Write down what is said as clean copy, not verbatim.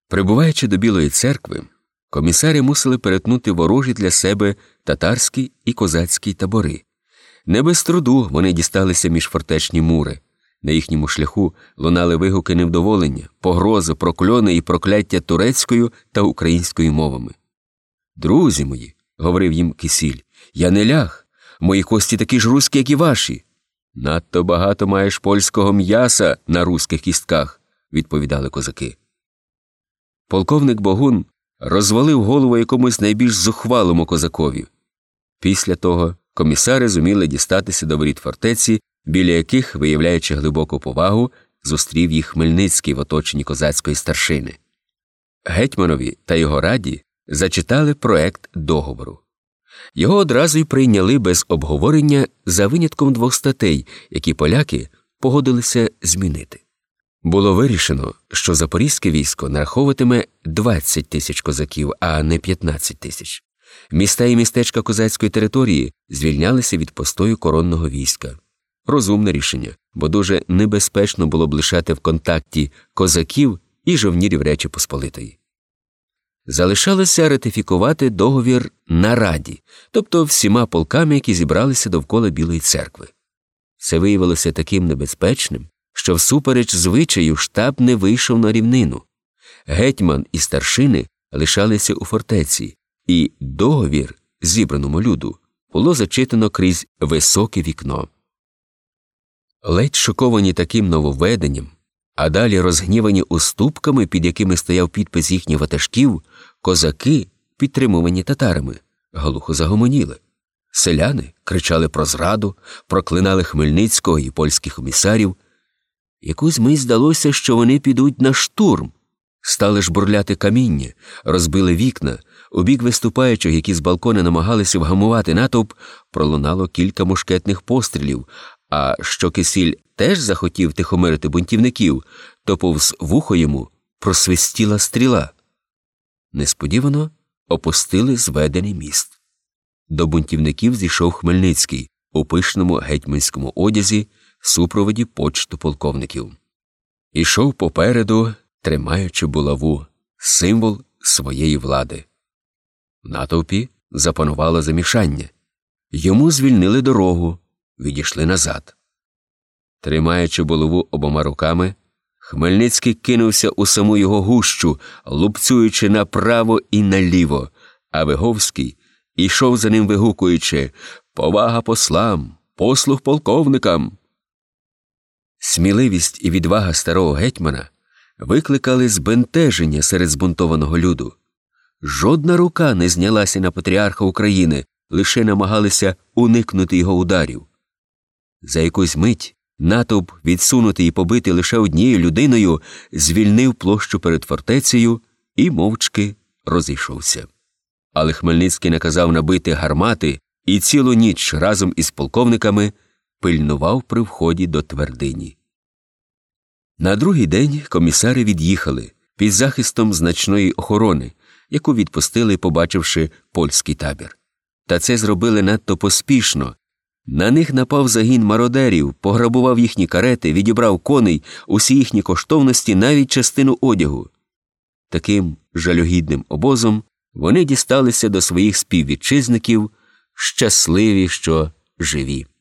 Прибуваючи до Білої церкви, комісари мусили перетнути ворожі для себе татарські і козацькі табори. Не без труду вони дісталися між фортечні мури. На їхньому шляху лунали вигуки невдоволення, погрози, прокльони і прокляття турецькою та українською мовами. «Друзі мої», – говорив їм Кисіль, – «я не ляг, мої кості такі ж руські, як і ваші». «Надто багато маєш польського м'яса на руських кістках», – відповідали козаки. Полковник Богун розвалив голову якомусь найбільш зухвалому козакові. Після того комісари зуміли дістатися до воріт фортеці, біля яких, виявляючи глибоку повагу, зустрів їх Хмельницький в оточенні козацької старшини. Гетьманові та його раді зачитали проект договору. Його одразу й прийняли без обговорення за винятком 2 статей, які поляки погодилися змінити. Було вирішено, що запорізьке військо нараховуватиме 20 тисяч козаків, а не 15 тисяч. Міста і містечка козацької території звільнялися від постою коронного війська. Розумне рішення, бо дуже небезпечно було б лишати в контакті козаків і жовнірів Речі Посполитої. Залишалося ратифікувати договір на Раді, тобто всіма полками, які зібралися довкола Білої церкви. Це виявилося таким небезпечним, що всупереч звичаю штаб не вийшов на рівнину. Гетьман і старшини лишалися у фортеці, і договір зібраному люду було зачитано крізь високе вікно. Ледь шоковані таким нововведенням, а далі розгнівані уступками, під якими стояв підпис їхніх ватажків, козаки, підтримувані татарами, глухо загомоніли. Селяни кричали про зраду, проклинали Хмельницького і польських комісарів. Якусь мить здалося, що вони підуть на штурм. Стали жбурляти каміння, розбили вікна. У бік виступаючих, які з балкона намагалися вгамувати натовп, пролунало кілька мушкетних пострілів, а що Кисіль теж захотів тихомирити бунтівників, то повз вухо йому просвистіла стріла. Несподівано опустили зведений міст. До бунтівників зійшов Хмельницький у пишному гетьманському одязі в супроводі почту полковників. Ішов попереду, тримаючи булаву, символ своєї влади. В натовпі запанувало замішання. Йому звільнили дорогу, відійшли назад. Тримаючи булаву обома руками, Хмельницький кинувся у саму його гущу, лупцюючи направо і наліво, а Виговський ішов за ним, вигукуючи «Повага послам! Послух полковникам!». Сміливість і відвага старого гетьмана викликали збентеження серед збунтованого люду. Жодна рука не знялася на патріарха України, лише намагалися уникнути його ударів. За якусь мить натовп, відсунутий і побитий лише однією людиною, звільнив площу перед фортецею і мовчки розійшовся. Але Хмельницький наказав набити гармати і цілу ніч разом із полковниками пильнував при вході до твердині. На другий день комісари від'їхали під захистом значної охорони, яку відпустили, побачивши польський табір. Та це зробили надто поспішно. На них напав загін мародерів, пограбував їхні карети, відібрав коней, усі їхні коштовності, навіть частину одягу. Таким жалюгідним обозом вони дісталися до своїх співвітчизників, щасливі, що живі.